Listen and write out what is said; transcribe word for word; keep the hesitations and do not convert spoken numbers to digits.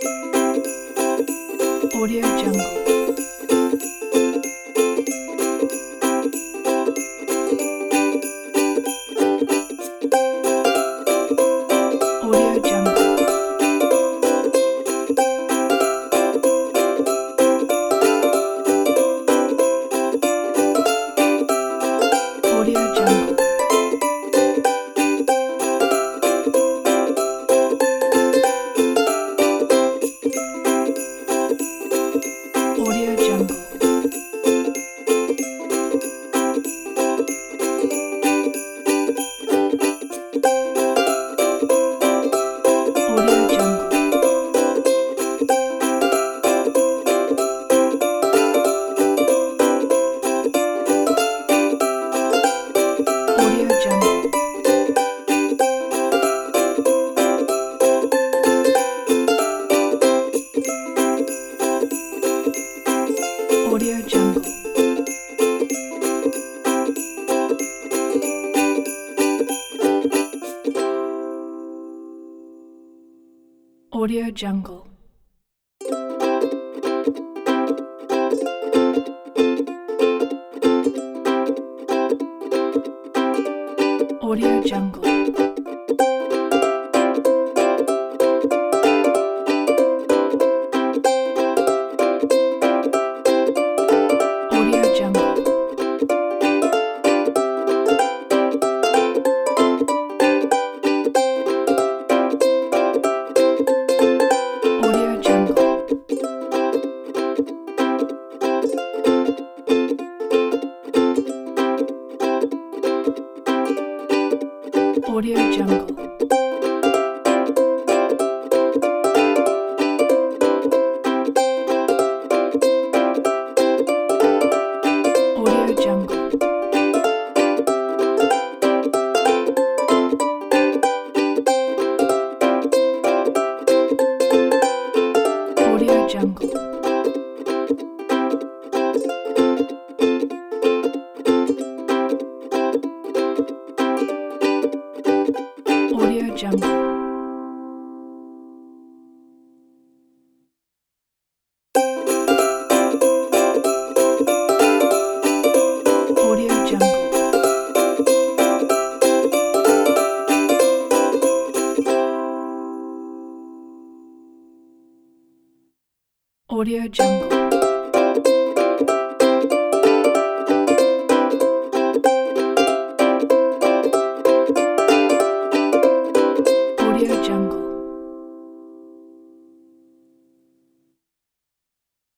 Audio Jungle. Audio Jungle. Audio Jungle. Audio Jungle. Audio Jungle. Audio Jungle. Audio Jungle. Audio Jungle. Audio Jungle. Audio Jungle. Audio Jungle. Audio Jungle. Audio Jungle. Audio Jungle. Audio Jungle. Audio Jungle. Audio Jungle.